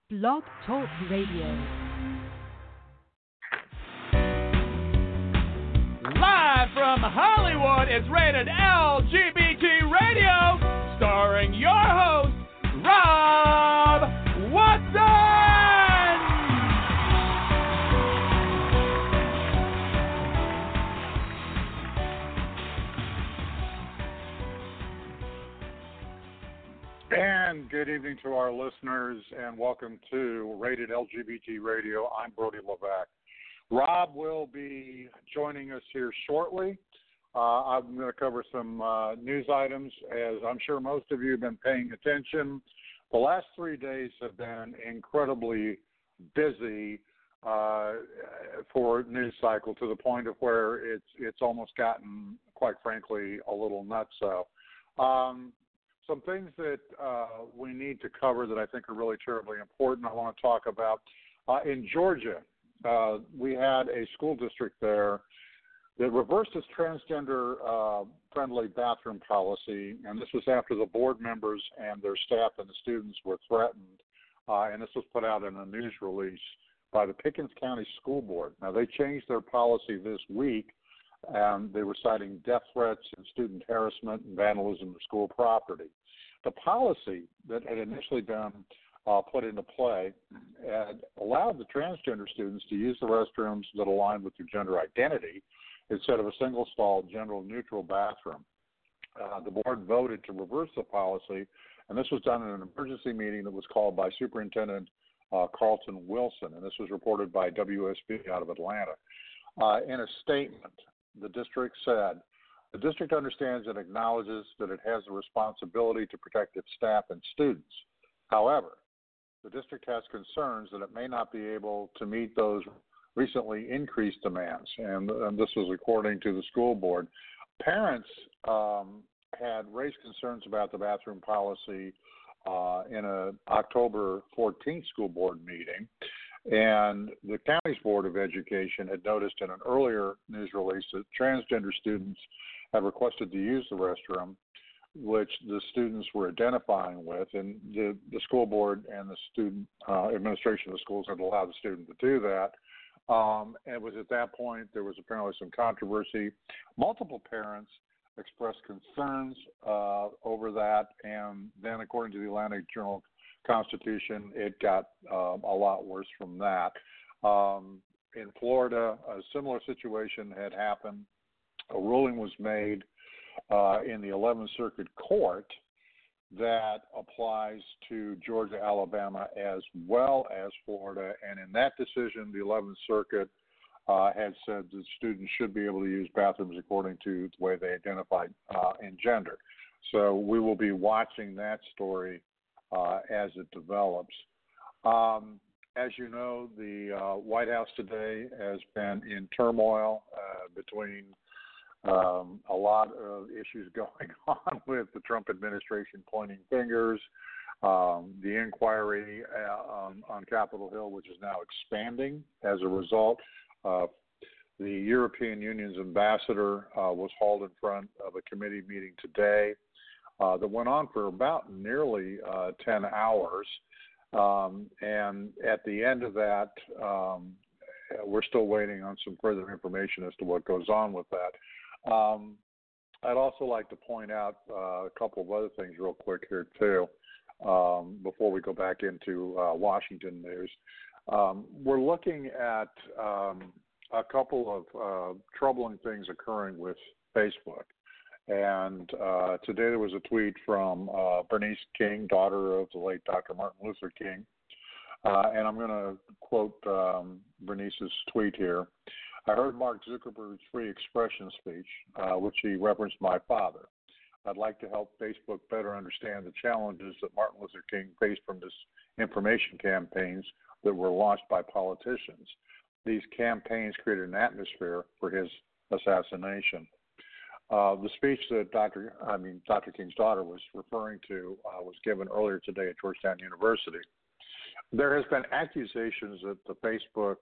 Blog Talk Radio. Live from Hollywood, it's Rated LGBT Radio, starring your host, Rob Watson! And good evening to our listeners, and welcome to Rated LGBT Radio. I'm Brody Levesque. Rob will be joining us here shortly. I'm going to cover some news items. As I'm sure most of you have been paying attention, the last 3 days have been incredibly busy for news cycle, to the point of where it's almost gotten, quite frankly, a little nutso. Some things that we need to cover that I think are really terribly important, I want to talk about. In Georgia, we had a school district there that reversed its transgender-friendly bathroom policy, and this was after the board members and their staff and the students were threatened, and this was put out in a news release by the Pickens County School Board. Now, they changed their policy this week, and they were citing death threats and student harassment and vandalism of school property. The policy that had initially been put into play had allowed the transgender students to use the restrooms that aligned with their gender identity instead of a single-stall, gender-neutral bathroom. The board voted to reverse the policy, and this was done in an emergency meeting that was called by Superintendent Carlton Wilson, and this was reported by WSB out of Atlanta. In a statement, the district said, "The district understands and acknowledges that it has a responsibility to protect its staff and students. However, the district has concerns that it may not be able to meet those recently increased demands," and this was according to the school board. Parents had raised concerns about the bathroom policy in an October 14th school board meeting, and the county's Board of Education had noticed in an earlier news release that transgender students had requested to use the restroom, which the students were identifying with, and the school board and the student administration of the schools had allowed the student to do that. And it was at that point there was apparently some controversy. Multiple parents expressed concerns over that, and then according to the Atlanta Journal-Constitution, it got a lot worse from that. In Florida, a similar situation had happened. A ruling was made in the 11th Circuit Court that applies to Georgia, Alabama, as well as Florida. And in that decision, the 11th Circuit had said that students should be able to use bathrooms according to the way they identify in gender. So we will be watching that story as it develops. As you know, the White House today has been in turmoil between a lot of issues going on with the Trump administration pointing fingers, the inquiry on Capitol Hill, which is now expanding as a result. The European Union's ambassador was hauled in front of a committee meeting today that went on for about nearly 10 hours. And at the end of that, we're still waiting on some further information as to what goes on with that. I'd also like to point out a couple of other things real quick here, too, before we go back into Washington news. We're looking at a couple of troubling things occurring with Facebook. And today there was a tweet from Bernice King, daughter of the late Dr. Martin Luther King. And I'm going to quote Bernice's tweet here. "I heard Mark Zuckerberg's free expression speech, which he referenced my father. I'd like to help Facebook better understand the challenges that Martin Luther King faced from disinformation campaigns that were launched by politicians. These campaigns created an atmosphere for his assassination." The speech that Dr. King's daughter was referring to was given earlier today at Georgetown University. There has been accusations that the Facebook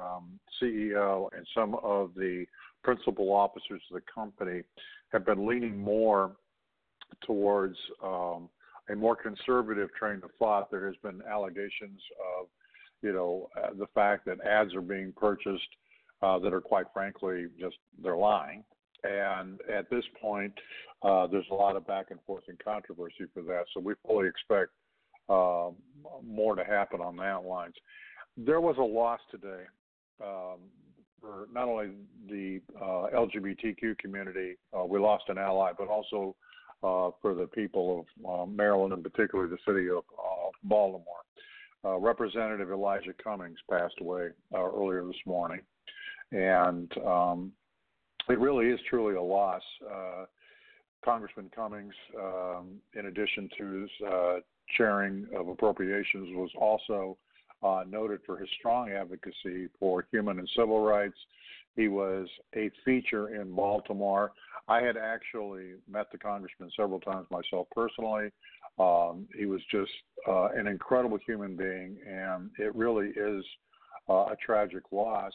CEO and some of the principal officers of the company have been leaning more towards a more conservative train of thought, there has been allegations of, the fact that ads are being purchased that are quite frankly they're lying. And at this point, there's a lot of back and forth and controversy for that. So we fully expect more to happen on that lines. There was a loss today for not only the LGBTQ community. We lost an ally, but also for the people of Maryland, and particularly the city of Baltimore. Representative Elijah Cummings passed away earlier this morning, and it really is truly a loss. Congressman Cummings, in addition to his chairing of appropriations, was also noted for his strong advocacy for human and civil rights. He was a feature in Baltimore. I had actually met the congressman several times myself personally. He was just an incredible human being, and it really is a tragic loss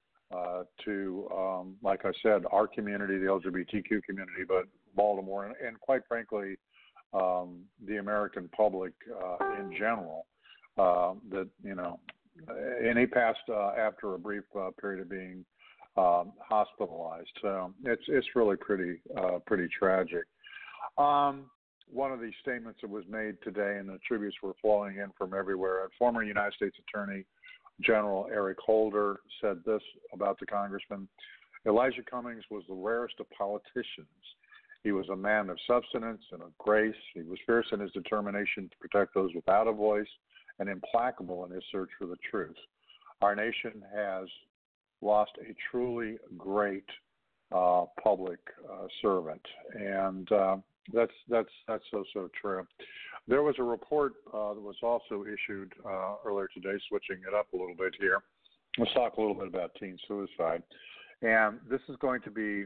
to, like I said, our community, the LGBTQ community, but Baltimore, and quite frankly, the American public in general. And he passed after a brief period of being hospitalized. So it's really pretty tragic. One of the statements that was made today, and the tributes were flowing in from everywhere. Former United States Attorney General Eric Holder said this about the congressman: Elijah Cummings was the rarest of politicians. He was a man of substance and of grace. He was fierce in his determination to protect those without a voice, and implacable in his search for the truth. Our nation has lost a truly great public servant, and that's so true. There was a report that was also issued earlier today, switching it up a little bit here. Let's talk a little bit about teen suicide, and this is going to be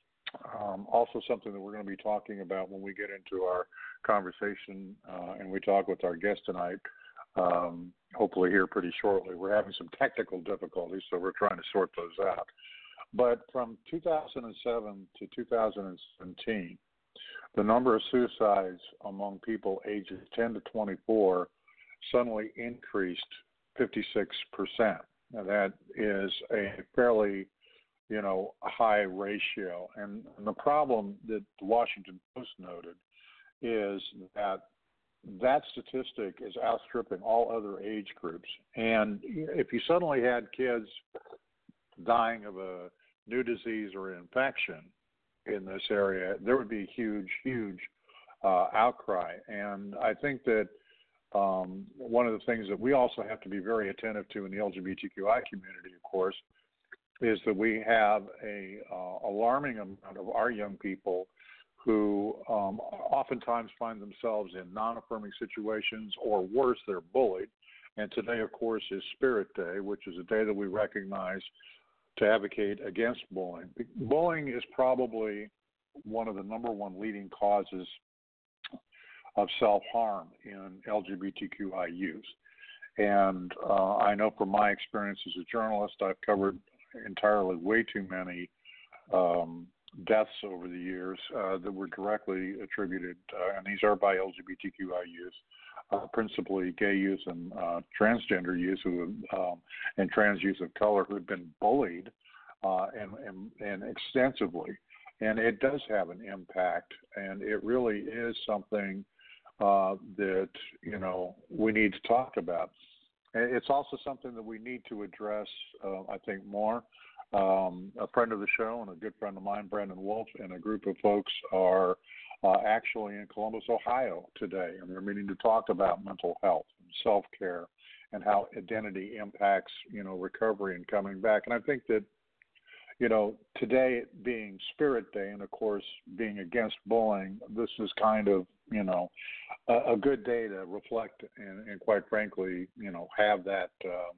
also something that we're going to be talking about when we get into our conversation and we talk with our guest tonight. Hopefully here pretty shortly. We're having some technical difficulties, so we're trying to sort those out. But from 2007 to 2017, the number of suicides among people ages 10 to 24 suddenly increased 56%. Now that is a fairly, high ratio. And the problem that the Washington Post noted is that statistic is outstripping all other age groups. And if you suddenly had kids dying of a new disease or infection in this area, there would be a huge outcry. And I think that one of the things that we also have to be very attentive to in the LGBTQI community, of course, is that we have a alarming amount of our young people who oftentimes find themselves in non-affirming situations, or worse, they're bullied. And today, of course, is Spirit Day, which is a day that we recognize to advocate against bullying. Bullying is probably one of the number one leading causes of self-harm in LGBTQI youth. And I know from my experience as a journalist, I've covered entirely way too many deaths over the years that were directly attributed, and these are by LGBTQI youth, principally gay youth and transgender youth and trans youth of color who have been bullied and extensively. And it does have an impact, and it really is something that, we need to talk about. It's also something that we need to address, I think, more. A friend of the show and a good friend of mine, Brandon Wolf, and a group of folks are actually in Columbus, Ohio today, and they're meeting to talk about mental health and self-care and how identity impacts, recovery and coming back. And I think that, today being Spirit Day and, of course, being against bullying, this is kind of, a good day to reflect and quite frankly, have that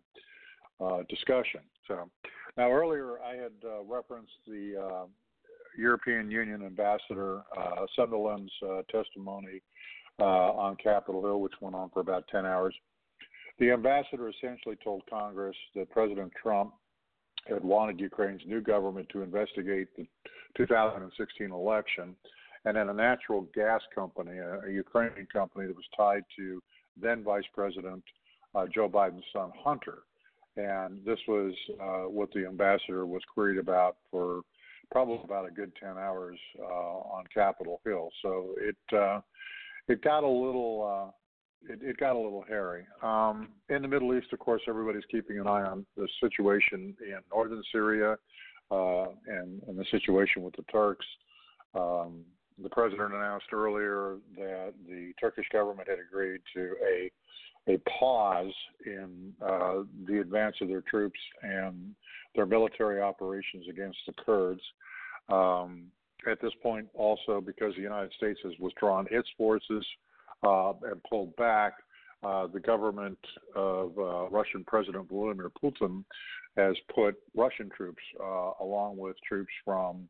discussion. So now earlier I had referenced the European Union Ambassador Sunderland's testimony on Capitol Hill, which went on for about 10 hours. The ambassador essentially told Congress that President Trump had wanted Ukraine's new government to investigate the 2016 election and then a natural gas company, a Ukrainian company that was tied to then Vice President Joe Biden's son, Hunter. And this was what the ambassador was queried about for probably about a good 10 hours on Capitol Hill. So it got a little it got a little hairy. In the Middle East, of course, everybody's keeping an eye on the situation in northern Syria and the situation with the Turks. The president announced earlier that the Turkish government had agreed to a pause in the advance of their troops and their military operations against the Kurds. At this point, also, because the United States has withdrawn its forces and pulled back, the government of Russian President Vladimir Putin has put Russian troops along with troops from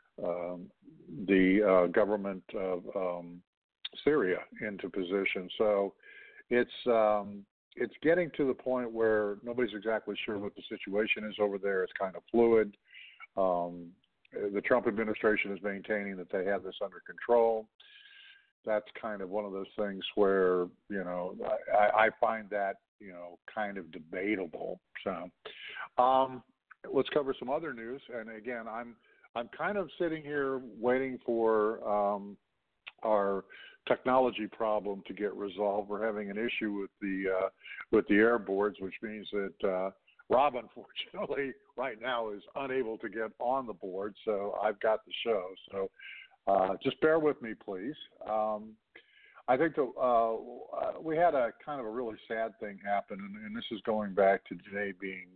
the government of Syria into position. So it's getting to the point where nobody's exactly sure what the situation is over there. It's kind of fluid. The Trump administration is maintaining that they have this under control. That's kind of one of those things where, I find that, kind of debatable. So let's cover some other news. And again, I'm kind of sitting here waiting for our technology problem to get resolved. We're having an issue with the air boards, which means that Rob, unfortunately, right now is unable to get on the board, so I've got the show. So just bear with me, please. I think that we had a kind of a really sad thing happen, and this is going back to today being,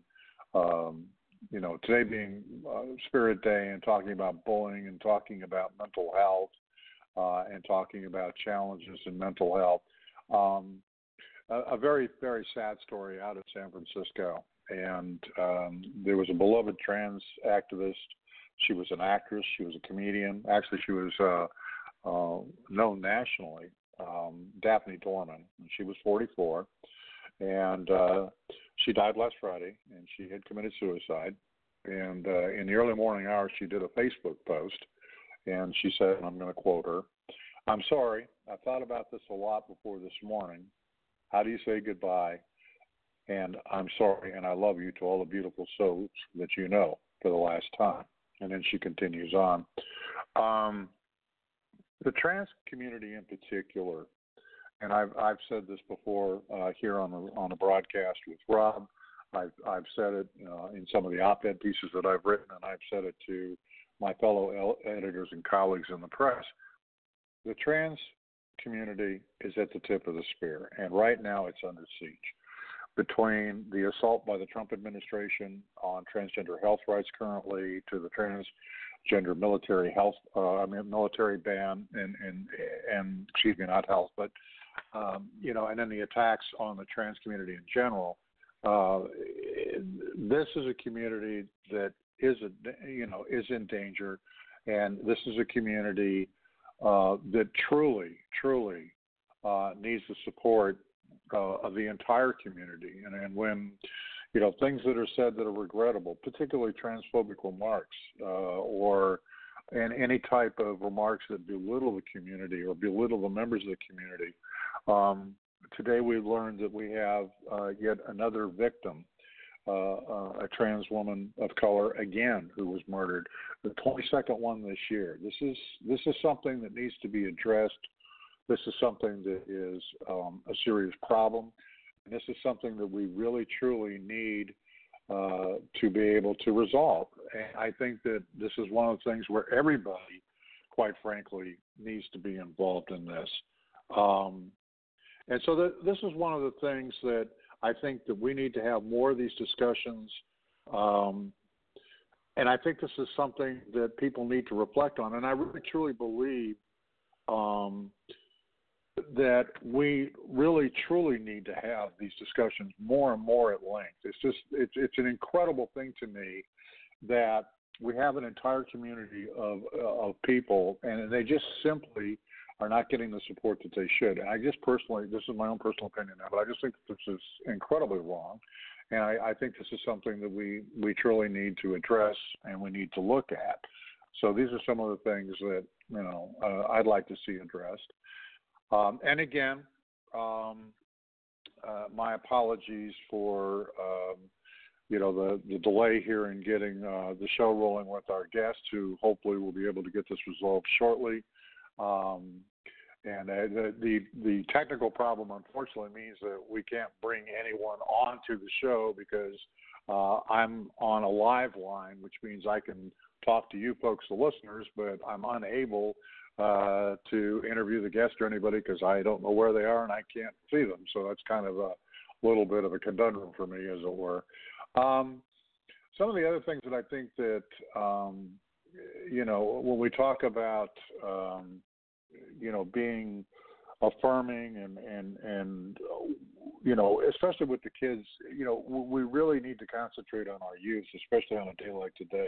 Spirit Day, and talking about bullying and talking about mental health and talking about challenges in mental health. A very, very sad story out of San Francisco. And there was a beloved trans activist. She was an actress. She was a comedian. Actually, she was known nationally, Daphne Dorman. And she was 44. And she died last Friday, and she had committed suicide. And in the early morning hours, she did a Facebook post. And she said, and I'm going to quote her, "I'm sorry. I thought about this a lot before this morning. How do you say goodbye? And I'm sorry, and I love you to all the beautiful souls that you know for the last time." And then she continues on. The trans community in particular, and I've said this before here on the broadcast with Rob. I've said it in some of the op-ed pieces that I've written, and I've said it to my fellow editors and colleagues in the press. The trans community is at the tip of the spear, and right now it's under siege. Between the assault by the Trump administration on transgender health rights currently, to the transgender military military ban and excuse me, not health, but and then the attacks on the trans community in general. This is a community that is in danger, and this is a community that truly needs the support of the entire community. And when things that are said that are regrettable, particularly transphobic remarks and any type of remarks that belittle the community or belittle the members of the community. Today we've learned that we have yet another victim, a trans woman of color again who was murdered, the 22nd one this year. This is something that needs to be addressed. This is something that is a serious problem. And this is something that we really, truly need to be able to resolve. And I think that this is one of the things where everybody, quite frankly, needs to be involved in this. And so this is one of the things that I think that we need to have more of these discussions. And I think this is something that people need to reflect on. And I really, truly believe that we really, truly need to have these discussions more and more at length. It's an incredible thing to me that we have an entire community of people, and they just simply are not getting the support that they should. And I just personally, this is my own personal opinion now, but I just think that this is incredibly wrong. And I think this is something that we truly need to address and we need to look at. So these are some of the things that, I'd like to see addressed. And again, my apologies for, the delay here in getting the show rolling with our guest, who hopefully will be able to get this resolved shortly. And the technical problem, unfortunately, means that we can't bring anyone onto the show because I'm on a live line, which means I can talk to you folks, the listeners, but I'm unable to interview the guest or anybody because I don't know where they are and I can't see them. So that's kind of a little bit of a conundrum for me, as it were. Some of the other things that I think that, when we talk about, being affirming and especially with the kids, we really need to concentrate on our youth, especially on a day like today.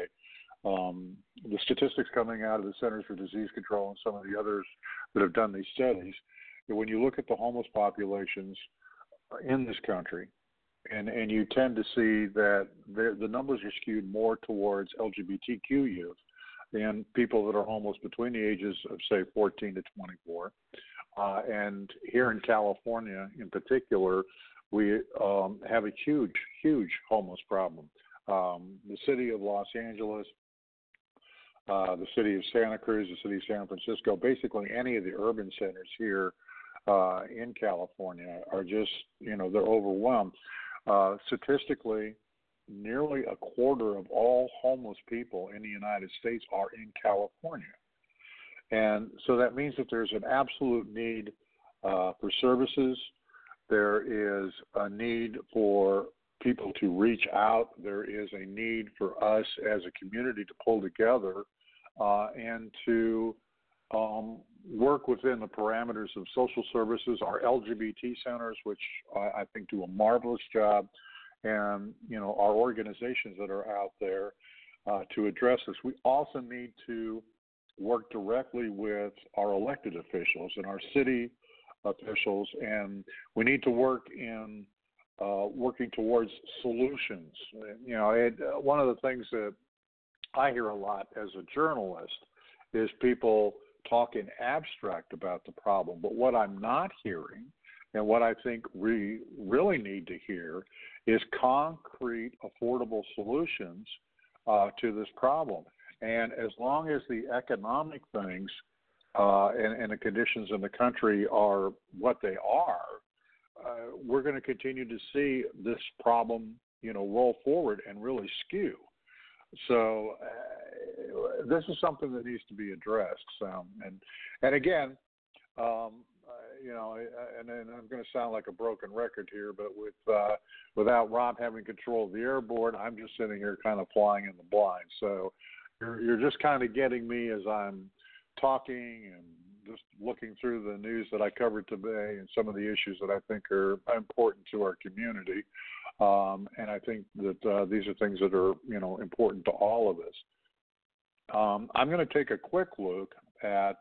The statistics coming out of the Centers for Disease Control and some of the others that have done these studies, when you look at the homeless populations in this country, and you tend to see that the numbers are skewed more towards LGBTQ youth and people that are homeless between the ages of, say, 14 to 24. And here in California, in particular, we have a huge, huge homeless problem. The city of Los Angeles, the city of Santa Cruz, the city of San Francisco, basically any of the urban centers here in California are just, they're overwhelmed. Statistically, nearly a quarter of all homeless people in the United States are in California. And so that means that there's an absolute need for services. There is a need for people to reach out. There is a need for us as a community to pull together and to work within the parameters of social services. Our LGBT centers, which I think do a marvelous job, and our organizations that are out there to address this. We also need to work directly with our elected officials and our city officials, and we need to work in working towards solutions. One of the things that I hear a lot as a journalist is people talk in abstract about the problem, but what I'm not hearing and what I think we really need to hear is concrete, affordable solutions to this problem. And as long as the economic things and the conditions in the country are what they are, we're going to continue to see this problem, roll forward and really skew. So this is something that needs to be addressed. And again, and then I'm going to sound like a broken record here, but without Rob having control of the airboard, I'm just sitting here kind of flying in the blind. So you're just kind of getting me as I'm talking and just looking through the news that I covered today and some of the issues that I think are important to our community. And I think that these are things that are, important to all of us. I'm going to take a quick look at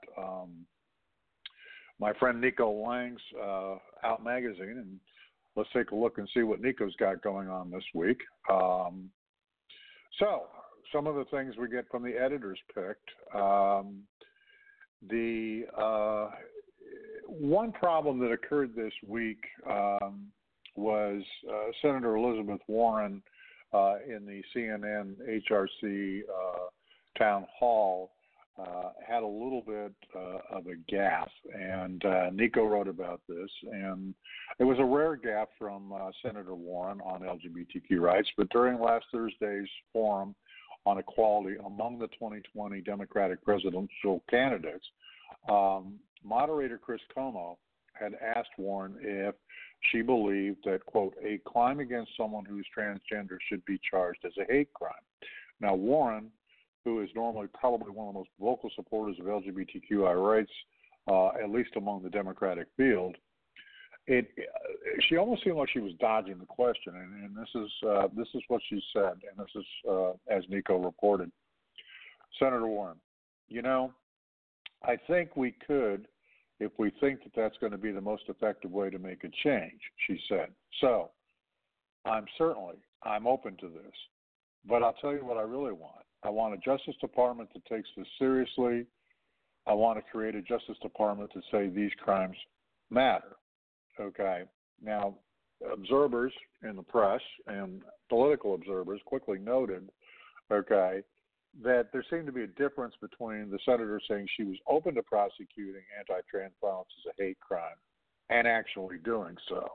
my friend Nico Lang's Out Magazine, and let's take a look and see what Nico's got going on this week. So some of the things we get from the editors picked. The one problem that occurred this week was Senator Elizabeth Warren in the CNN HRC town hall had a little bit of a gaffe, and Nico wrote about this, and it was a rare gaffe from Senator Warren on LGBTQ rights, but during last Thursday's forum on equality among the 2020 Democratic presidential candidates, moderator Chris Como had asked Warren if she believed that, quote, a crime against someone who's transgender should be charged as a hate crime. Now, Warren, who is normally probably one of the most vocal supporters of LGBTQI rights, at least among the Democratic field, she almost seemed like she was dodging the question, and this is what she said, and this is as Nico reported. Senator Warren, I think we could, if we think that that's going to be the most effective way to make a change, she said. So I'm open to this, but I'll tell you what I really want. I want a Justice Department that takes this seriously. I want to create a Justice Department to say these crimes matter. Okay. Now, observers in the press and political observers quickly noted, okay, that there seemed to be a difference between the senator saying she was open to prosecuting anti-trans violence as a hate crime and actually doing so.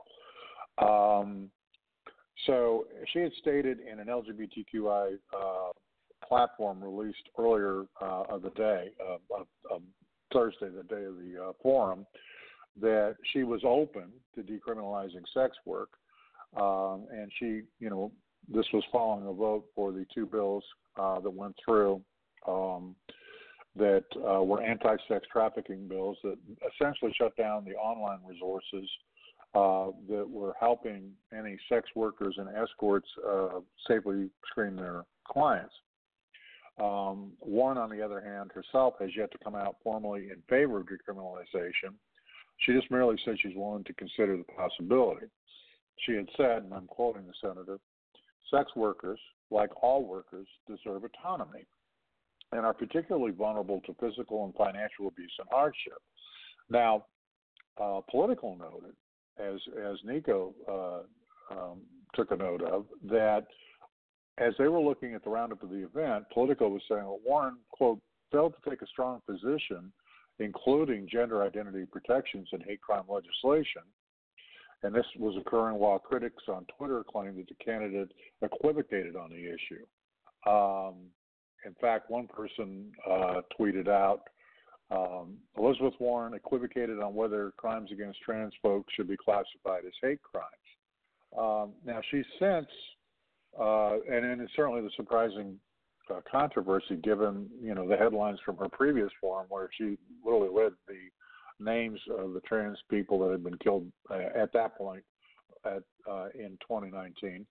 So she had stated in an LGBTQI platform released earlier of the day, Thursday, the day of the forum, that she was open to decriminalizing sex work, and she, this was following a vote for the two bills that went through that were anti-sex trafficking bills that essentially shut down the online resources that were helping any sex workers and escorts safely screen their clients. Warren, on the other hand, herself has yet to come out formally in favor of decriminalization. She just merely said she's willing to consider the possibility. She had said, and I'm quoting the senator, sex workers, like all workers, deserve autonomy and are particularly vulnerable to physical and financial abuse and hardship. Now, Politico noted, as Nico took a note of, that as they were looking at the roundup of the event, Politico was saying, well, Warren, quote, failed to take a strong position, including gender identity protections and hate crime legislation. And this was occurring while critics on Twitter claimed that the candidate equivocated on the issue. In fact, one person tweeted out, Elizabeth Warren equivocated on whether crimes against trans folks should be classified as hate crimes. Now, she's since, and it's certainly the surprising controversy given, the headlines from her previous forum where she literally read the names of the trans people that had been killed at that point in 2019.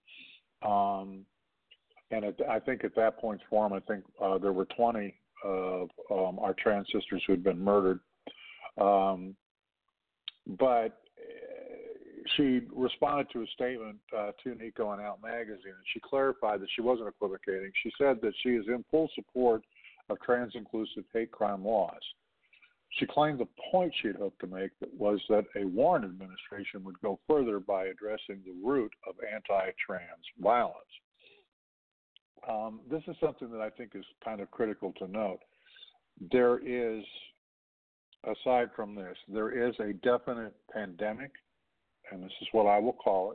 I think at that point's forum, there were 20 of our trans sisters who had been murdered. But she responded to a statement to Nico and Out Magazine, and she clarified that she wasn't equivocating. She said that she is in full support of trans-inclusive hate crime laws. She claimed the point she had hoped to make was that a Warren administration would go further by addressing the root of anti-trans violence. This is something that I think is kind of critical to note. There is, aside from this, there is a definite pandemic, and this is what I will call it,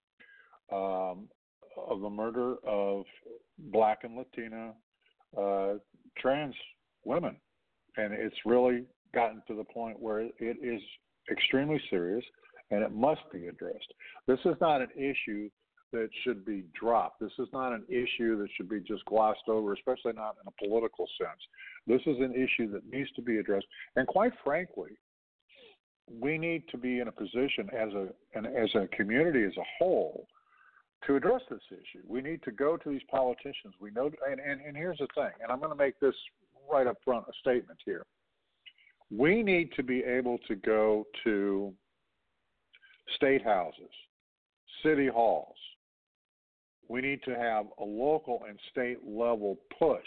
of the murder of Black and Latina trans women. And it's really gotten to the point where it is extremely serious and it must be addressed. This is not an issue that should be dropped. This is not an issue that should be just glossed over, especially not in a political sense. This is an issue that needs to be addressed. And quite frankly, we need to be in a position as a community as a whole to address this issue. We need to go to these politicians. We know, and here's the thing, and I'm going to make this right up front a statement here. We need to be able to go to state houses, city halls. We need to have a local and state level push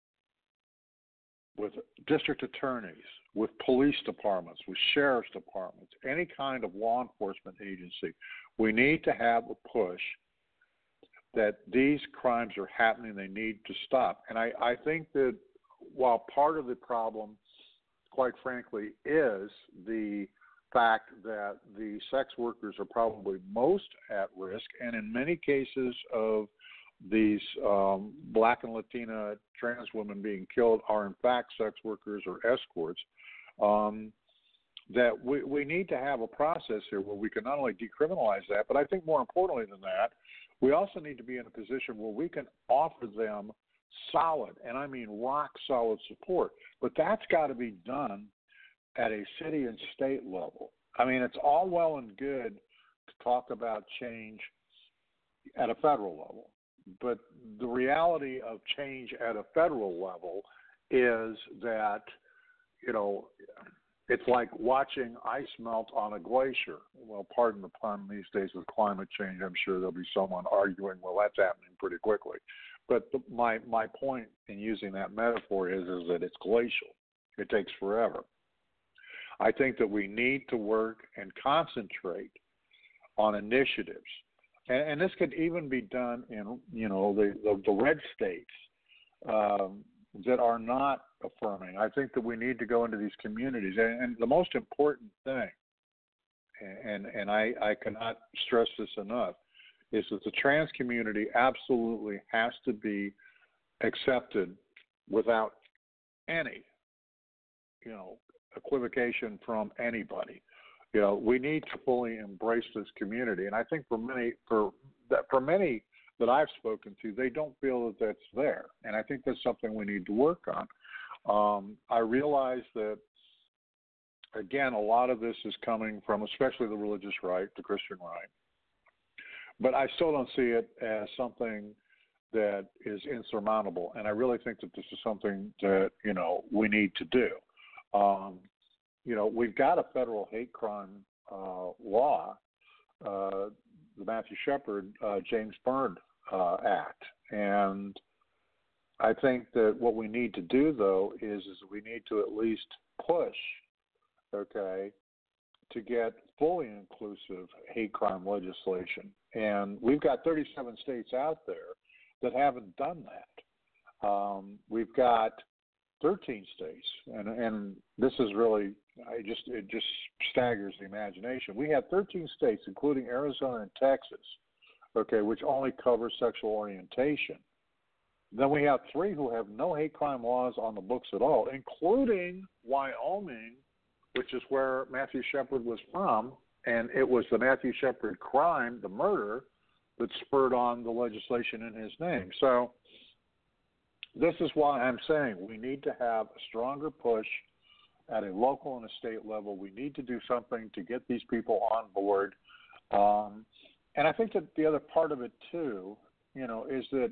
with district attorneys, with police departments, with sheriff's departments, any kind of law enforcement agency. We need to have a push that these crimes are happening, they need to stop. And I think that while part of the problem, quite frankly, is the fact that the sex workers are probably most at risk, and in many cases of these Black and Latina trans women being killed are in fact sex workers or escorts, that we need to have a process here where we can not only decriminalize that, but I think more importantly than that, we also need to be in a position where we can offer them solid, and I mean rock solid support. But that's got to be done at a city and state level. I mean, it's all well and good to talk about change at a federal level, but the reality of change at a federal level is that, it's like watching ice melt on a glacier. Well, pardon the pun, these days with climate change, I'm sure there'll be someone arguing, well, that's happening pretty quickly. But my point in using that metaphor is that it's glacial. It takes forever. I think that we need to work and concentrate on initiatives, and this could even be done in the red states that are not affirming. I think that we need to go into these communities, and the most important thing, and I cannot stress this enough, is that the trans community absolutely has to be accepted without any, equivocation from anybody. We need to fully embrace this community, and I think for many that I've spoken to, they don't feel that that's there, and I think that's something we need to work on. I realize that, again, a lot of this is coming from especially the religious right, the Christian right, but I still don't see it as something that is insurmountable, and I really think that this is something that, we need to do. We've got a federal hate crime law, the Matthew Shepard, James Byrne Act, and I think that what we need to do, though, is we need to at least push, to get fully inclusive hate crime legislation. And we've got 37 states out there that haven't done that. We've got 13 states, and this is really, it just staggers the imagination. We have 13 states, including Arizona and Texas, which only cover sexual orientation. Then we have 3 who have no hate crime laws on the books at all, including Wyoming, which is where Matthew Shepard was from, and it was the Matthew Shepard crime, the murder, that spurred on the legislation in his name. So this is why I'm saying we need to have a stronger push at a local and a state level. We need to do something to get these people on board. And I think that the other part of it, too, is that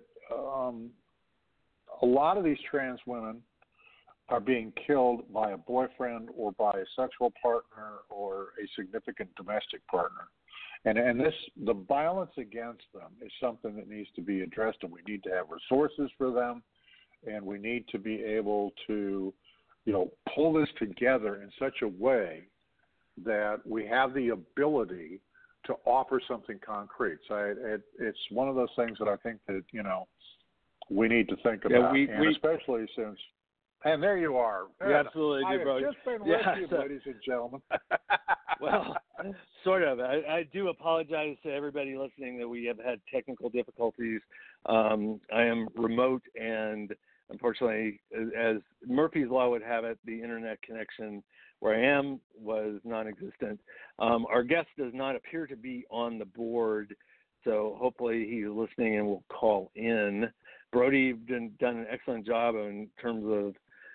a lot of these trans women are being killed by a boyfriend or by a sexual partner or a significant domestic partner. And the violence against them is something that needs to be addressed, and we need to have resources for them, and we need to be able to, pull this together in such a way that we have the ability to offer something concrete. So it's one of those things that I think that, we need to think about, especially since. And there you are. You absolutely do, bro. I've just been with you, ladies and gentlemen. Well, sort of. I do apologize to everybody listening that we have had technical difficulties. I am remote, and unfortunately, as Murphy's Law would have it, the internet connection where I am was non-existent. Our guest does not appear to be on the board, so hopefully he's listening and will call in. Brody, you've done an excellent job in terms of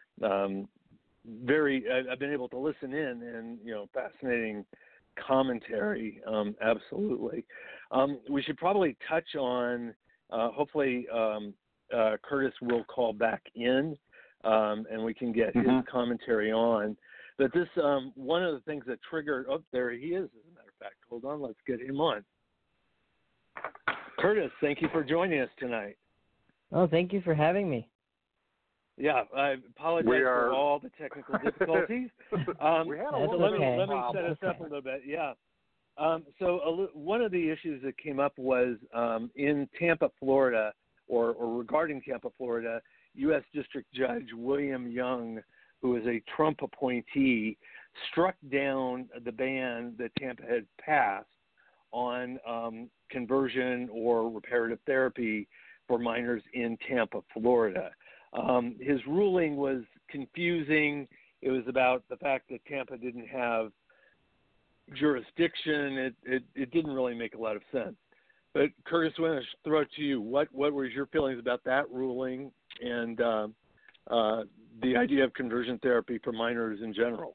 I've been able to listen in and, fascinating commentary. Absolutely. We should probably touch on, hopefully Curtis will call back in and we can get his commentary on. But this, one of the things that triggered, there he is, as a matter of fact. Hold on, let's get him on. Curtis, thank you for joining us tonight. Oh, thank you for having me. Yeah, I apologize for all the technical difficulties. We had a let me set us up a little bit. Yeah. So one of the issues that came up was in Tampa, Florida, or regarding Tampa, Florida, U.S. District Judge William Young, who is a Trump appointee, struck down the ban that Tampa had passed on conversion or reparative therapy for minors in Tampa, Florida. His ruling was confusing. It was about the fact that Tampa didn't have jurisdiction. It didn't really make a lot of sense. But Curtis, I want to throw it to you. What were your feelings about that ruling and the idea of conversion therapy for minors in general?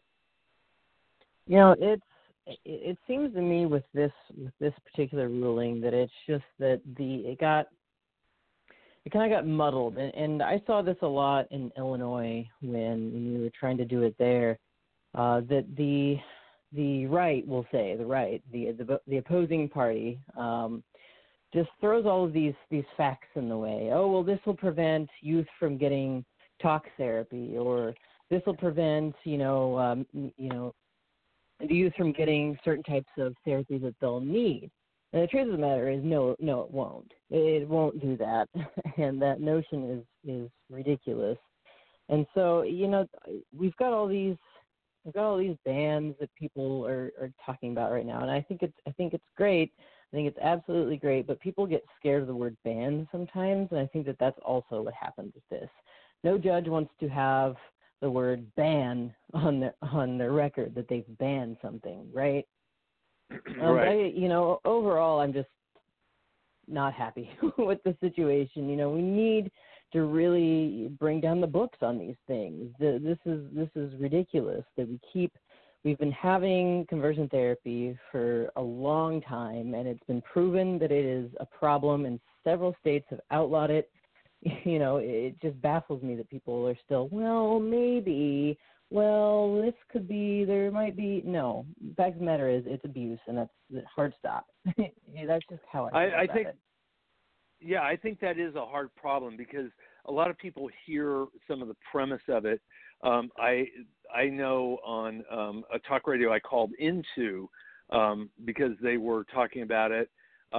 It seems to me with this particular ruling that it's just that it kind of got muddled, and I saw this a lot in Illinois when we were trying to do it there. That the right, we'll say the right, the opposing party, just throws all of these facts in the way. Oh, well, this will prevent youth from getting talk therapy, or this will prevent, the youth from getting certain types of therapy that they'll need. And the truth of the matter is, no, it won't. It won't do that, and that notion is ridiculous. And so, we've got all these bans that people are talking about right now, and I think it's great. I think it's absolutely great, but people get scared of the word ban sometimes, and I think that that's also what happens with this. No judge wants to have the word ban on their record that they've banned something, right? Right. But overall, I'm just not happy with the situation. We need to really bring down the books on these things. This is ridiculous that we've been having conversion therapy for a long time, and it's been proven that it is a problem, and several states have outlawed it. It just baffles me that people are still, maybe, this could be, there might be. No, the fact of the matter is it's abuse, and that's a hard stop. That's just how I think it. Yeah, I think that is a hard problem because a lot of people hear some of the premise of it. I know on a talk radio I called into because they were talking about it.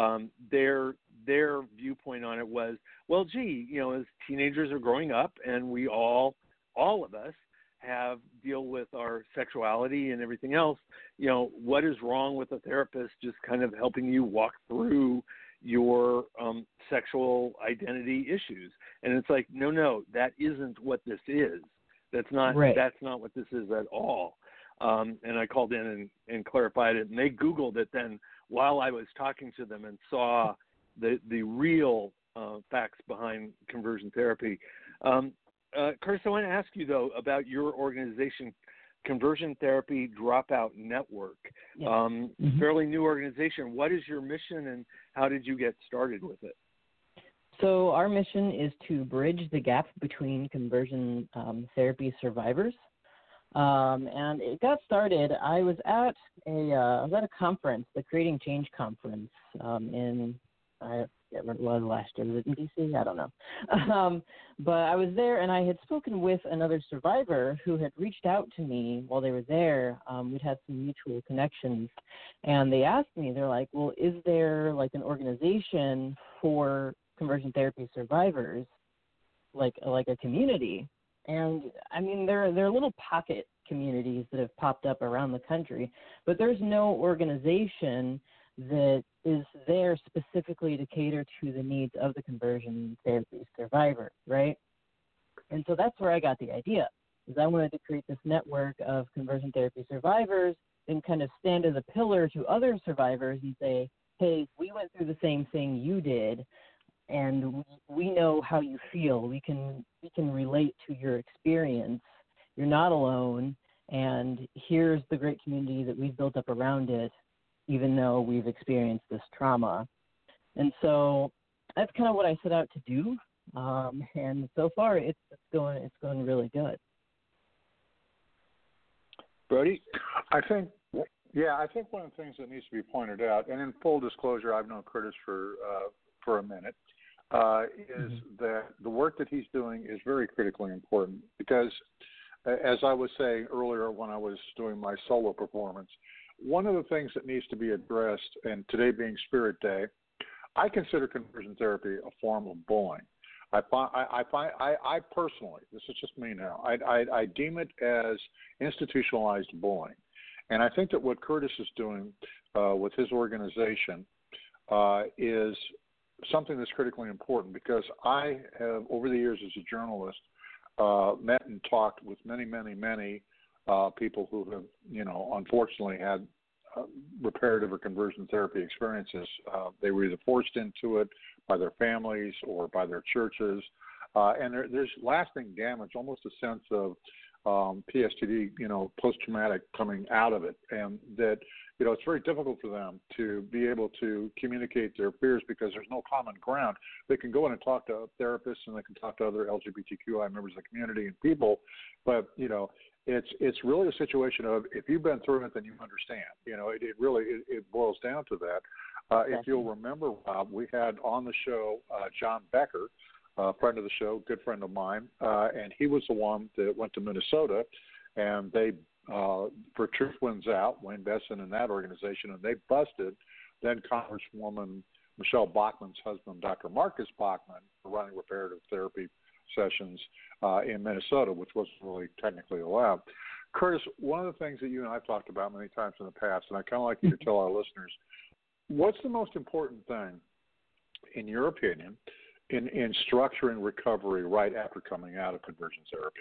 Their viewpoint on it was, well, gee, as teenagers are growing up, and we all of us deal with our sexuality and everything else. What is wrong with a therapist just kind of helping you walk through your sexual identity issues? And it's like, no, that isn't what this is. That's not right. That's not what this is at all. And I called in and clarified it, and they Googled it then while I was talking to them and saw the real facts behind conversion therapy. Curtis, I want to ask you, though, about your organization, Conversion Therapy Dropout Network. Yeah. Fairly new organization. What is your mission, and how did you get started with it? So our mission is to bridge the gap between conversion therapy survivors. And it got started. I was at a conference, the Creating Change conference, I can't remember what it was last year. Was it in D.C.? I don't know. But I was there, and I had spoken with another survivor who had reached out to me while they were there. We'd had some mutual connections, and they asked me, they're like, well, is there like an organization for conversion therapy survivors, like a community? And I mean, there are little pocket communities that have popped up around the country, but there's no organization that is there specifically to cater to the needs of the conversion therapy survivor, right? And so that's where I got the idea, is I wanted to create this network of conversion therapy survivors and kind of stand as a pillar to other survivors and say, hey, we went through the same thing you did, and we know how you feel. We can relate to your experience. You're not alone, and here's the great community that we've built up around it, even though we've experienced this trauma. And so that's kind of what I set out to do. And so far, it's going really good. Brody? I think one of the things that needs to be pointed out, and in full disclosure, I've known Curtis for a minute, is that the work that he's doing is very critically important because, as I was saying earlier when I was doing my solo performance, one of the things that needs to be addressed, and today being Spirit Day, I consider conversion therapy a form of bullying. I personally, this is just me now, I deem it as institutionalized bullying. And I think that what Curtis is doing with his organization is something that's critically important because I have, over the years as a journalist, met and talked with many people who have, unfortunately had reparative or conversion therapy experiences. They were either forced into it by their families or by their churches. And there's lasting damage, almost a sense of PTSD, post-traumatic coming out of it. And that, it's very difficult for them to be able to communicate their fears because there's no common ground. They can go in and talk to therapists and they can talk to other LGBTQI members of the community and people, but, it's really a situation of if you've been through it, then you understand. It really boils down to that. If you'll remember, Rob, we had on the show John Becker, a friend of the show, good friend of mine, and he was the one that went to Minnesota, and they, for Truth Wins Out, Wayne Besson and that organization, and they busted then Congresswoman Michelle Bachmann's husband, Dr. Marcus Bachmann, for running reparative therapy sessions in Minnesota, which wasn't really technically allowed. Curtis, one of the things that you and I have talked about many times in the past, and I kind of like you to tell our listeners, what's the most important thing, in your opinion, in structuring recovery right after coming out of conversion therapy?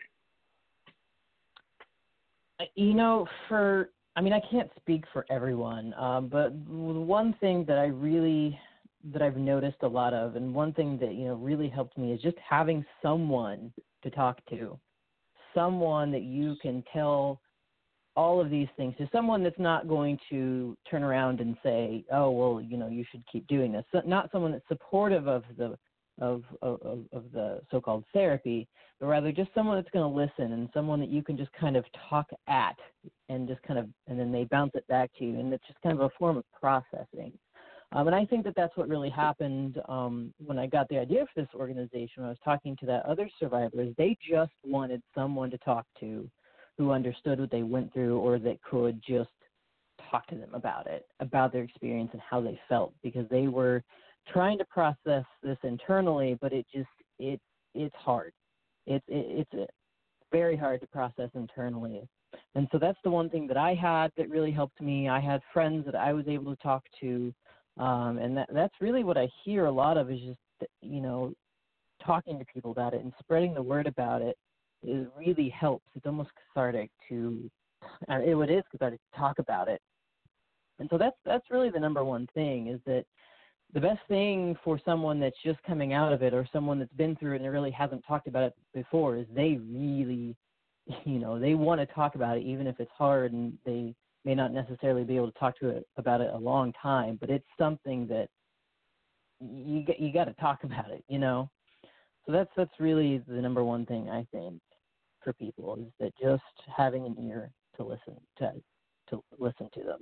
You know, I can't speak for everyone, but one thing that I've noticed a lot of, and one thing that, really helped me is just having someone to talk to, someone that you can tell all of these things to, someone that's not going to turn around and say, oh, well, you should keep doing this. So, not someone that's supportive of the so-called therapy, but rather just someone that's going to listen, and someone that you can just kind of talk at and just kind of, and then they bounce it back to you, and it's just kind of a form of processing. And I think that that's what really happened when I got the idea for this organization. When I was talking to that other survivors, they just wanted someone to talk to who understood what they went through, or that could just talk to them about it, about their experience and how they felt, because they were trying to process this internally, but it's hard. It's very hard to process internally. And so that's the one thing that I had that really helped me. I had friends that I was able to talk to, and that's really what I hear a lot of, is just, talking to people about it and spreading the word about it. It really helps. It's almost cathartic it is cathartic to talk about it. And so that's really the number one thing, is that the best thing for someone that's just coming out of it, or someone that's been through it and really hasn't talked about it before, is they really, they want to talk about it, even if it's hard, and they may not necessarily be able to talk about it a long time, but it's something that you got to talk about it, So that's really the number one thing, I think, for people, is that just having an ear to listen to them.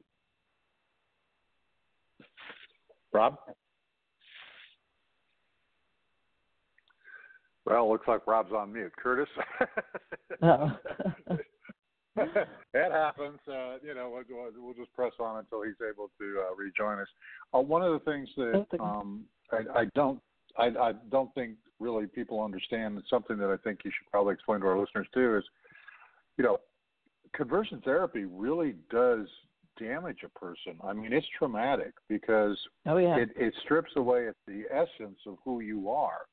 Rob? Well, looks like Rob's on mute. Curtis? Oh. It happens. We'll just press on until he's able to rejoin us. One of the things that I don't think really people understand, it's something that I think you should probably explain to our listeners too, is, conversion therapy really does damage a person. I mean, it's traumatic, because it strips away at the essence of who you are.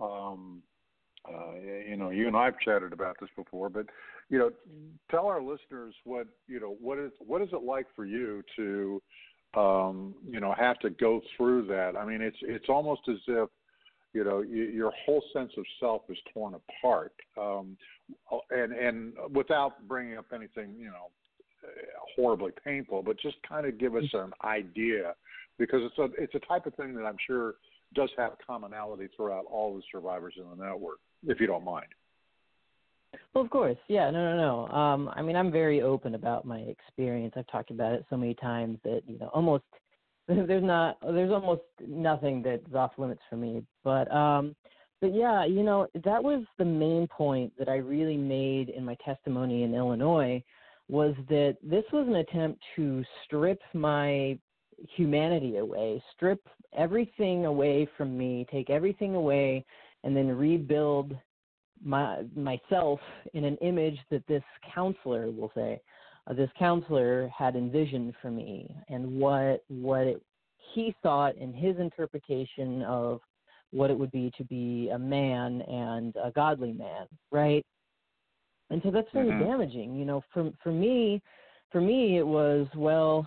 You and I have chatted about this before, but tell our listeners what is it like for you to have to go through that. I mean, it's almost as if your whole sense of self is torn apart, and without bringing up anything horribly painful, but just kind of give us an idea, because it's a type of thing that I'm sure does have commonality throughout all the survivors in the network, if you don't mind. Well, of course. Yeah, no. I'm very open about my experience. I've talked about it so many times that, there's almost nothing that's off limits for me. But yeah, that was the main point that I really made in my testimony in Illinois, was that this was an attempt to strip my humanity away, strip everything away from me, take everything away, and then rebuild myself in an image that this counselor will say, this counselor had envisioned for me, and he thought in his interpretation of what it would be to be a man, and a godly man, right? And so that's very damaging. For me it was, well,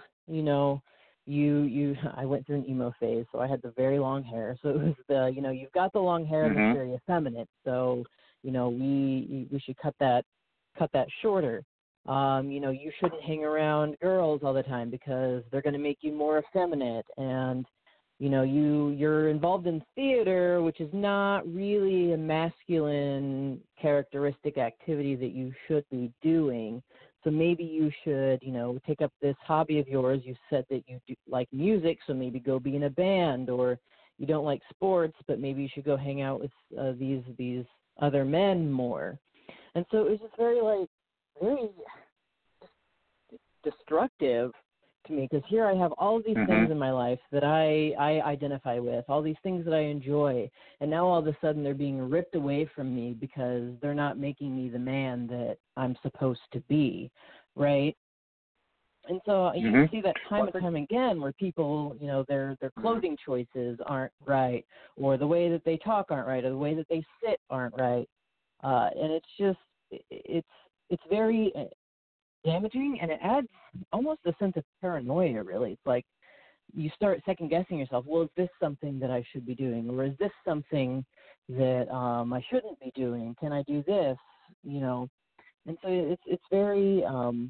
I went through an emo phase, so I had the very long hair. So it was you've got the long hair, and it's very effeminate. So, we should cut that shorter. You shouldn't hang around girls all the time, because they're going to make you more effeminate. And, you're involved in theater, which is not really a masculine characteristic activity that you should be doing. So maybe you should, take up this hobby of yours. You said that you do like music, so maybe go be in a band. Or you don't like sports, but maybe you should go hang out with these other men more. And so it was just very destructive to me, because here I have all of these things in my life that I identify with, all these things that I enjoy, and now all of a sudden they're being ripped away from me because they're not making me the man that I'm supposed to be, right? And so you can see that time and time again where people, their clothing choices aren't right, or the way that they talk aren't right, or the way that they sit aren't right, and it's just it's very damaging, and it adds almost a sense of paranoia, really. It's like you start second-guessing yourself. Well, is this something that I should be doing? Or is this something that I shouldn't be doing? Can I do this? And so it's very,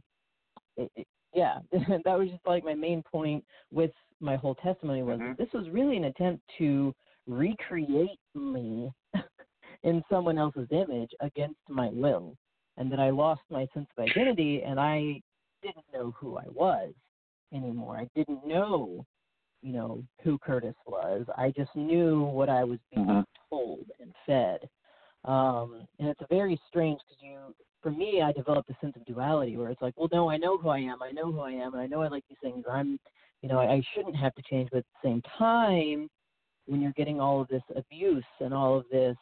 that was just like my main point with my whole testimony was that this was really an attempt to recreate me in someone else's image against my will. And that I lost my sense of identity, and I didn't know who I was anymore. I didn't know, who Curtis was. I just knew what I was being told and fed. And it's a very strange, because for me, I developed a sense of duality where it's like, well, no, I know who I am. I know who I am, and I know I like these things. I shouldn't have to change, but at the same time, when you're getting all of this abuse and all of this,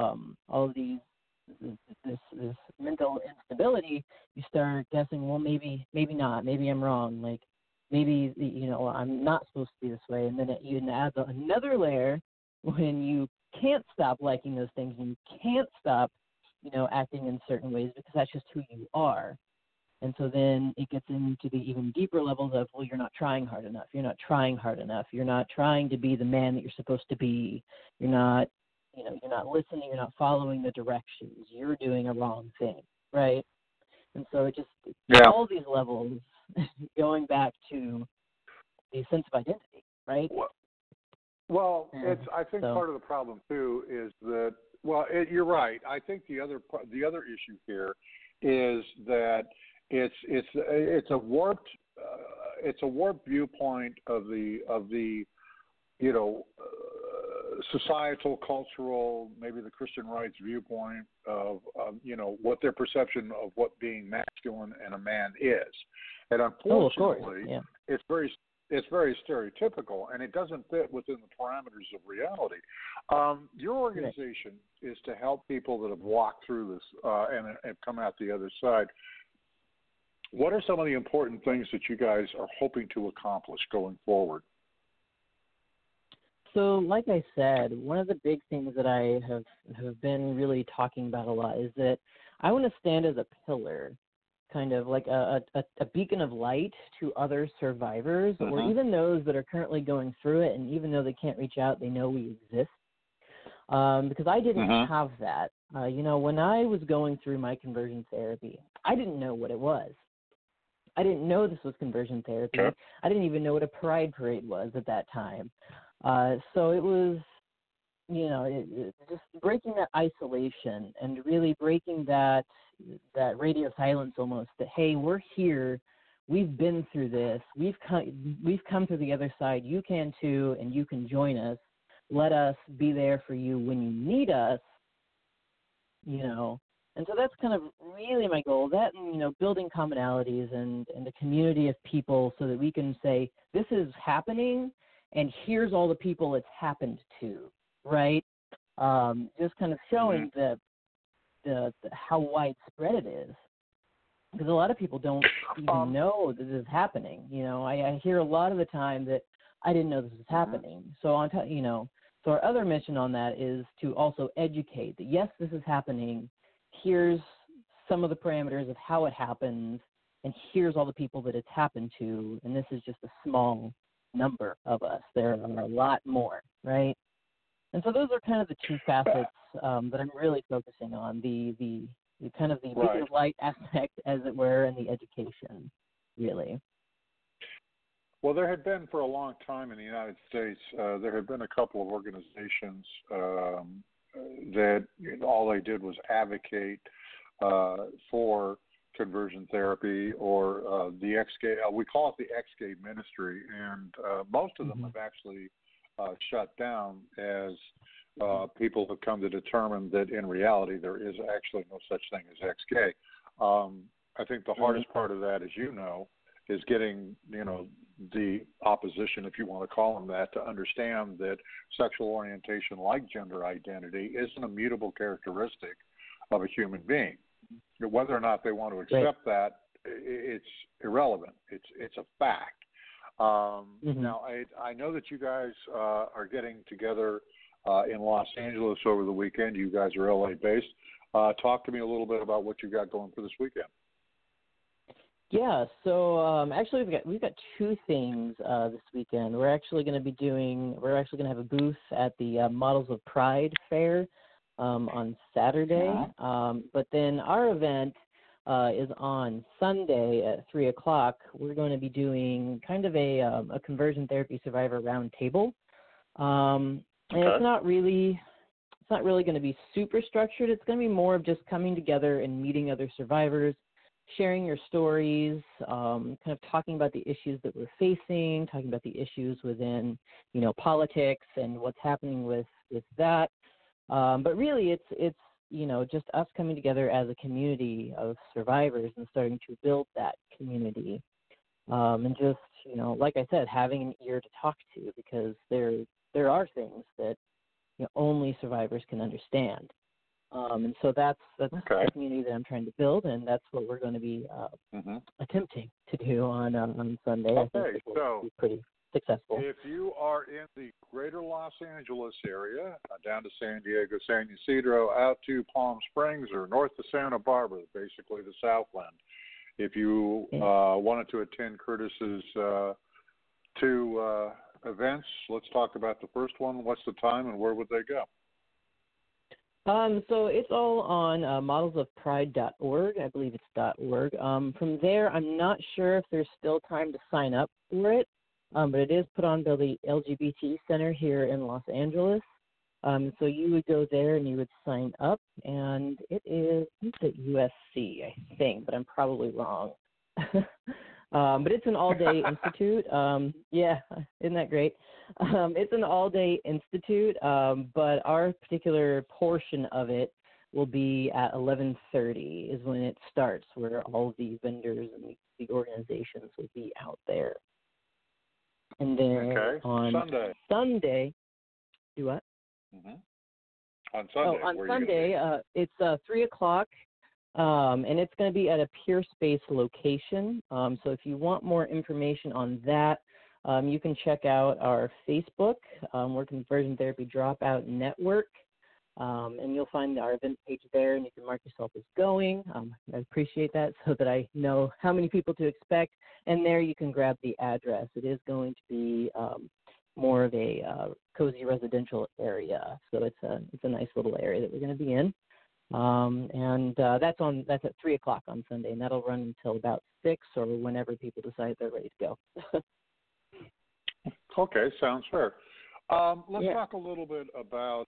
this mental instability, you start guessing, well, maybe not, maybe I'm wrong, like maybe I'm not supposed to be this way. And then it even adds another layer when you can't stop liking those things, and you can't stop acting in certain ways, because that's just who you are. And so then it gets into the even deeper levels of, well, you're not trying hard enough, you're not trying trying to be the man that you're supposed to be, you're not listening, you're not following the directions, you're doing a wrong thing, right? And so it just, all these levels, going back to the sense of identity, right? Well, I think part of the problem too is that, you're right. I think the other issue here is that it's a warped viewpoint of the societal, cultural, maybe the Christian rights viewpoint of what their perception of what being masculine and a man is, and unfortunately, it's very stereotypical, and it doesn't fit within the parameters of reality. Your organization is to help people that have walked through this and have come out the other side. What are some of the important things that you guys are hoping to accomplish going forward? So, like I said, one of the big things that I have been really talking about a lot is that I want to stand as a pillar, kind of like a beacon of light to other survivors, or even those that are currently going through it, and even though they can't reach out, they know we exist. Because I didn't have that. When I was going through my conversion therapy, I didn't know what it was. I didn't know this was conversion therapy. Okay. I didn't even know what a pride parade was at that time. So it was, just breaking that isolation and really breaking that radio silence almost, that, hey, we're here. We've been through this. We've come to the other side. You can too, and you can join us. Let us be there for you when you need us, And so that's kind of really my goal, that and, building commonalities and a community of people so that we can say, this is happening, and here's all the people it's happened to, right? Just kind of showing the how widespread it is. Because a lot of people don't even know that this is happening. I hear a lot of the time that I didn't know this was happening. So so our other mission on that is to also educate that, yes, this is happening. Here's some of the parameters of how it happens, and here's all the people that it's happened to, and this is just a small number of us. There are a lot more, right? And so those are kind of the two facets that I'm really focusing on, the kind of the beacon of light aspect, as it were, and the education, really. Well, there had been for a long time in the United States, there had been a couple of organizations that all they did was advocate for conversion therapy or the ex-gay. We call it the ex-gay ministry, and most of them have actually shut down as people have come to determine that in reality there is actually no such thing as ex-gay. I think the hardest part of that, as you know, is getting, the opposition, if you want to call them that, to understand that sexual orientation, like gender identity, is an immutable characteristic of a human being. Whether or not they want to accept that, it's irrelevant. It's a fact. Now, I know that you guys are getting together in Los Angeles over the weekend. You guys are LA-based. Talk to me a little bit about what you got going for this weekend. Yeah, so actually we've got two things this weekend. We're actually going to have a booth at the Models of Pride Fair on Saturday. But then our event is on Sunday at 3:00. We're going to be doing kind of a conversion therapy survivor roundtable. And it's not really going to be super structured. It's going to be more of just coming together and meeting other survivors, sharing your stories, kind of talking about the issues that we're facing, talking about the issues within, politics and what's happening with that. But really it's just us coming together as a community of survivors and starting to build that community. And just, like I said, having an ear to talk to, because there are things that only survivors can understand. And so that's the community that I'm trying to build, and that's what we're going to be attempting to do on Sunday. I think it will be pretty successful. If you are in the greater Los Angeles area, down to San Diego, San Ysidro, out to Palm Springs, or north to Santa Barbara, basically the Southland, if you wanted to attend Curtis's two events, let's talk about the first one. What's the time and where would they go? So it's all on modelsofpride.org. I believe it's .org. From there, I'm not sure if there's still time to sign up for it, but it is put on by the LGBT Center here in Los Angeles. So you would go there and you would sign up, and it's at USC, I think, but I'm probably wrong. But it's an all-day institute. Yeah, isn't that great? It's an all-day institute, but our particular portion of it will be at 11:30 is when it starts, where all of the vendors and the organizations will be out there. And then on Sunday, do what? On Sunday. On Sunday, it's 3:00. And it's going to be at a Pure Space location. So if you want more information on that, you can check out our Facebook, we're Conversion Therapy Dropout Network, and you'll find our event page there, and you can mark yourself as going. I appreciate that so that I know how many people to expect, and there you can grab the address. It is going to be more of a cozy residential area, so it's a nice little area that we're going to be in. And that's at 3:00 on Sunday, and that'll run until about 6 or whenever people decide they're ready to go. Okay, sounds fair. Let's talk a little bit about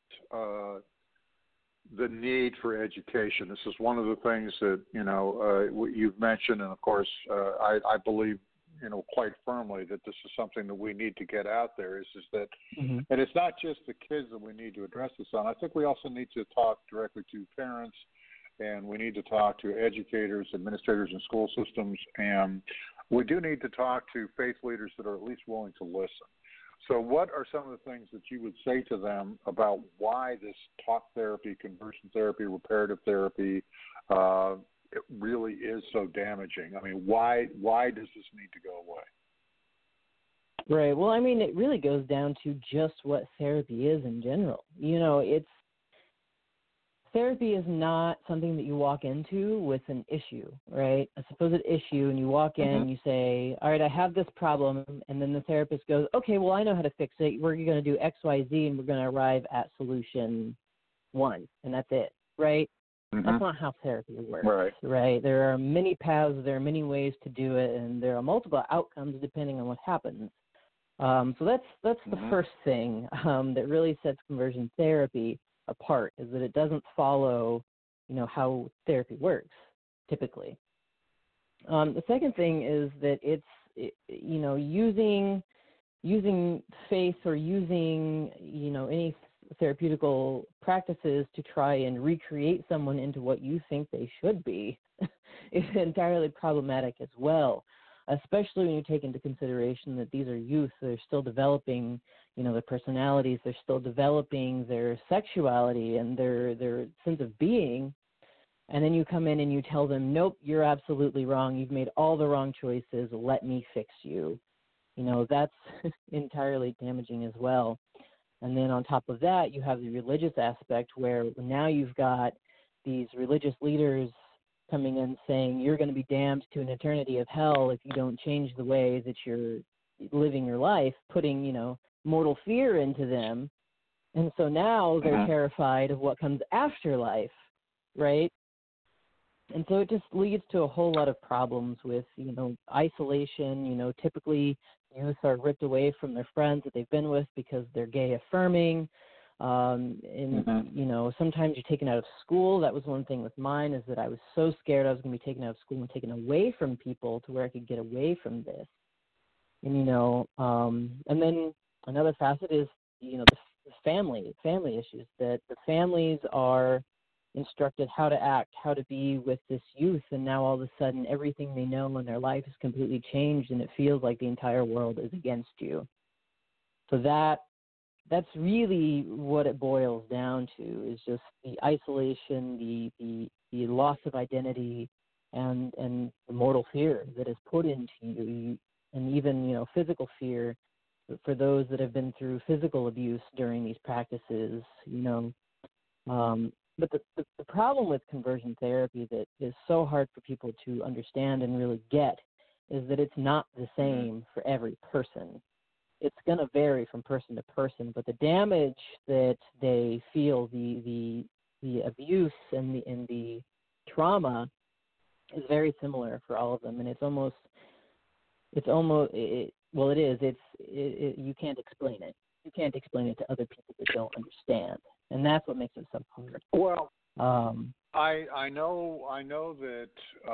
the need for education. This is one of the things that you've mentioned, and of course, I believe quite firmly that this is something that we need to get out there. Is that, and it's not just the kids that we need to address this on. I think we also need to talk directly to parents, and we need to talk to educators, administrators in school systems, and we do need to talk to faith leaders that are at least willing to listen. So what are some of the things that you would say to them about why this talk therapy, conversion therapy, reparative therapy it really is so damaging? I mean, why does this need to go away? Right. Well, I mean, it really goes down to just what therapy is in general. Therapy is not something that you walk into with an issue, right? A supposed issue, and you walk in and you say, all right, I have this problem, and then the therapist goes, okay, well, I know how to fix it. We're going to do X, Y, Z, and we're going to arrive at solution 1, and that's it, right? That's not how therapy works, right? There are many paths, there are many ways to do it, and there are multiple outcomes depending on what happens. So that's the first thing that really sets conversion therapy apart, is that it doesn't follow, how therapy works typically. The second thing is that using faith or using any therapeutical practices to try and recreate someone into what you think they should be is entirely problematic as well, especially when you take into consideration that these are youth. They're still developing, their personalities. They're still developing their sexuality and their sense of being. And then you come in and you tell them, nope, you're absolutely wrong. You've made all the wrong choices. Let me fix you. That's entirely damaging as well. And then on top of that, you have the religious aspect where now you've got these religious leaders coming in saying you're going to be damned to an eternity of hell if you don't change the way that you're living your life, putting, mortal fear into them. And so now they're terrified of what comes after life, right? And so it just leads to a whole lot of problems with, isolation. Typically youth are ripped away from their friends that they've been with because they're gay affirming. Sometimes you're taken out of school. That was one thing with mine, is that I was so scared I was going to be taken out of school and taken away from people to where I could get away from this. And, and then another facet is, the family issues, that the families are instructed how to act, how to be with this youth, and now all of a sudden everything they know in their life is completely changed, and it feels like the entire world is against you. So that's really what it boils down to, is just the isolation, the loss of identity, and the mortal fear that is put into you, and even physical fear for those that have been through physical abuse during these practices. But the problem with conversion therapy that is so hard for people to understand and really get is that it's not the same for every person. It's going to vary from person to person, but the damage that they feel, the abuse and the trauma is very similar for all of them, and you can't explain it. You can't explain it to other people that don't understand. And that's what makes it so hard. Well, I know that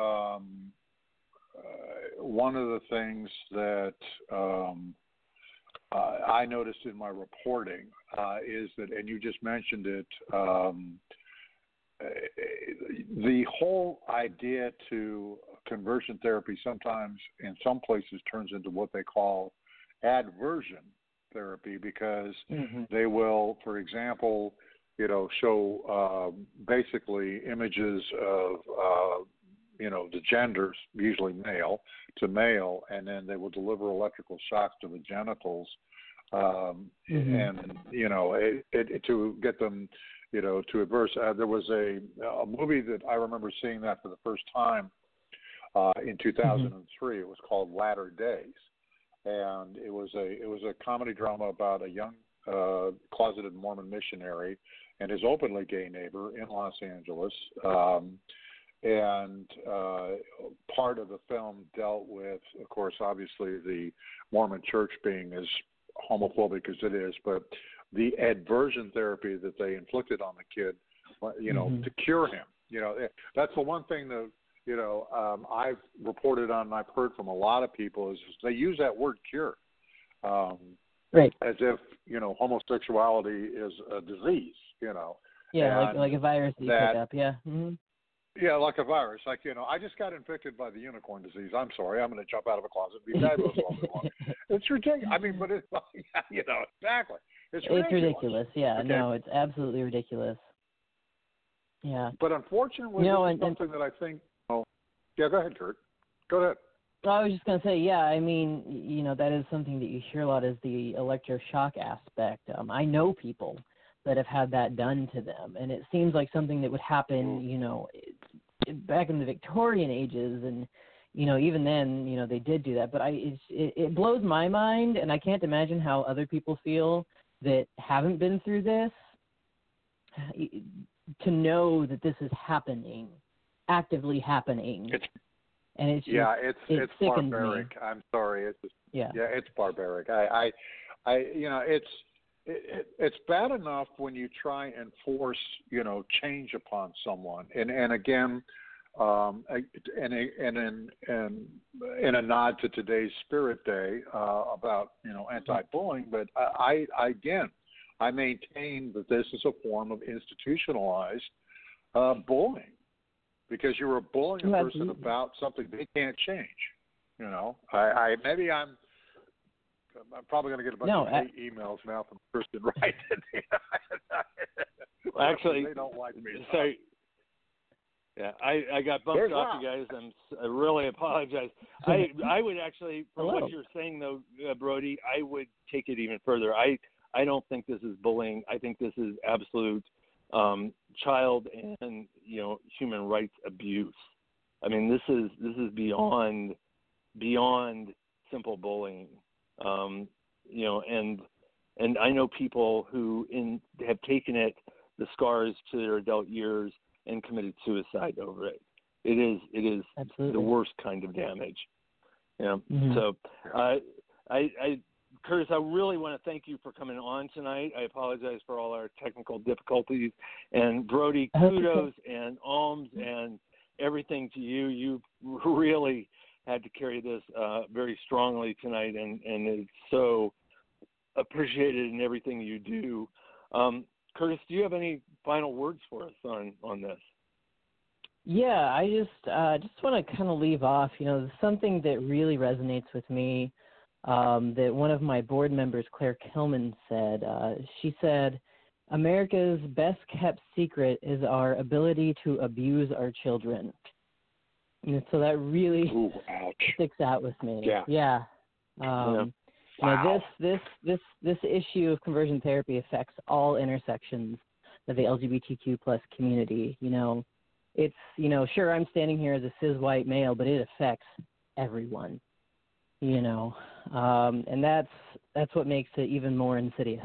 one of the things that I noticed in my reporting is that, and you just mentioned it, the whole idea to conversion therapy sometimes in some places turns into what they call adversion therapy, because they will, for example, show basically images of the genders, usually male to male, and then they will deliver electrical shocks to the genitals, and to get them to adverse. There was a movie that I remember seeing that for the first time in 2003. It was called Latter Days. And it was a comedy drama about a young closeted Mormon missionary and his openly gay neighbor in Los Angeles. And part of the film dealt with, of course, obviously the Mormon church being as homophobic as it is, but the adversion therapy that they inflicted on the kid, to cure him. That's the one thing that I've reported on, and I've heard from a lot of people, is they use that word cure, right, as if homosexuality is a disease. Yeah, like a virus that you pick up. Yeah. Mm-hmm. Yeah, like a virus. Like I just got infected by the unicorn disease. I'm sorry, I'm going to jump out of a closet and be fabulous all day long. It's ridiculous. I mean, but it's exactly. It's ridiculous. Yeah, okay? No, it's absolutely ridiculous. Yeah. But unfortunately, it's something that I think. Yeah, go ahead, Kurt. Go ahead. I was just going to say, yeah, I mean, that is something that you hear a lot, is the electroshock aspect. I know people that have had that done to them, and it seems like something that would happen, back in the Victorian ages, and, even then, they did do that. But it blows my mind, and I can't imagine how other people feel that haven't been through this, to know that this is happening. Actively happening. It's barbaric. Me. I'm sorry. It's barbaric. It's bad enough when you try and force change upon someone, and again, And in a nod to today's Spirit Day about anti-bullying, but I maintain that this is a form of institutionalized bullying, because you were bullying a person about something they can't change. I'm probably going to get a bunch of hate emails now from Kristen Wright. Actually, they don't like me. Sorry. Yeah, I got bumped off, you guys. I really apologize. I would actually, from what you're saying though, Brody, I would take it even further. I don't think this is bullying. I think this is absolute child and human rights abuse. I mean, this is beyond simple bullying. And I know people who have taken the scars to their adult years and committed suicide over it. It is Absolutely. The worst kind of damage. Mm-hmm. So, Curtis, I really want to thank you for coming on tonight. I apologize for all our technical difficulties. And Brody, kudos and alms and everything to you. You really had to carry this very strongly tonight, and it's so appreciated in everything you do. Curtis, do you have any final words for us on this? Yeah, I just want to kind of leave off, something that really resonates with me, that one of my board members, Claire Kilman, said. She said, "America's best kept secret is our ability to abuse our children." And so that really sticks out with me. Yeah. Wow. This issue of conversion therapy affects all intersections of the LGBTQ plus community. It's, sure, I'm standing here as a cis white male, but it affects everyone, and that's what makes it even more insidious,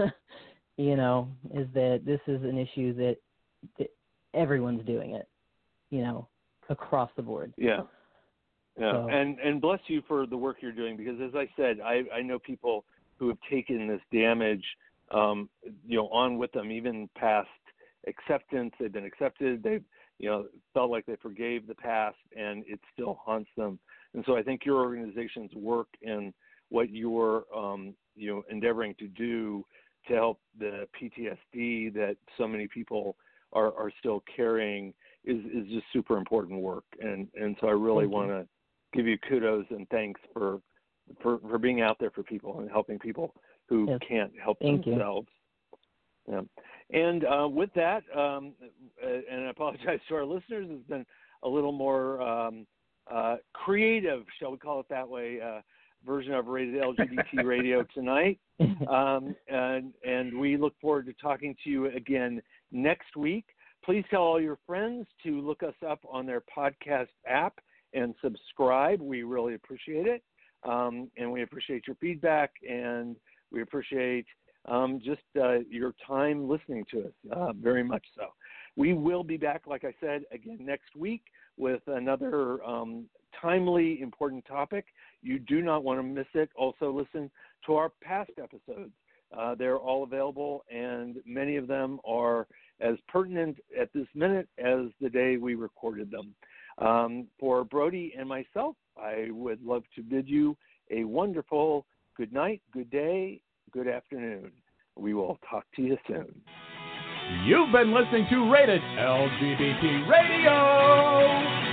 is that this is an issue that everyone's doing it, across the board. Yeah. Yeah, So. And bless you for the work you're doing, because as I said, I know people who have taken this damage, on with them, even past acceptance. They've been accepted. They've, felt like they forgave the past, and it still haunts them. And so I think your organization's work and what you're, endeavoring to do to help the PTSD that so many people are still carrying is just super important work. And so I really want to give you kudos and thanks for being out there for people and helping people who can't help themselves. Yeah. And with that, and I apologize to our listeners, it's been a little more creative, shall we call it that way, version of Rated LGBT Radio tonight. And we look forward to talking to you again next week. Please tell all your friends to look us up on their podcast app and subscribe. We really appreciate it. And we appreciate your feedback, and we appreciate just your time listening to us, very much so. We will be back, like I said, again next week with another timely, important topic. You do not want to miss it. Also listen to our past episodes. They're all available, and many of them are as pertinent at this minute as the day we recorded them. For Brody and myself, I would love to bid you a wonderful good night, good day, good afternoon. We will talk to you soon. You've been listening to Rated LGBT Radio.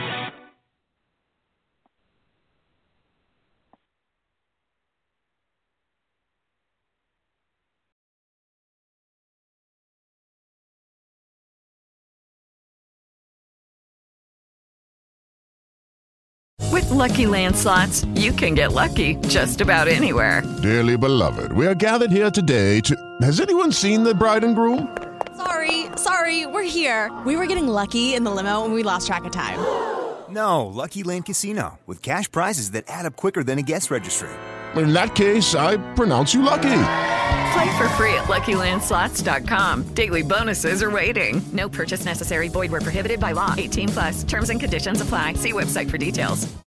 With Lucky Land Slots, you can get lucky just about anywhere. Dearly beloved, we are gathered here today to... Has anyone seen the bride and groom? Sorry, we're here. We were getting lucky in the limo and we lost track of time. No, Lucky Land Casino, with cash prizes that add up quicker than a guest registry. In that case, I pronounce you lucky. Play for free at LuckyLandSlots.com. Daily bonuses are waiting. No purchase necessary. Void where prohibited by law. 18+. Terms and conditions apply. See website for details.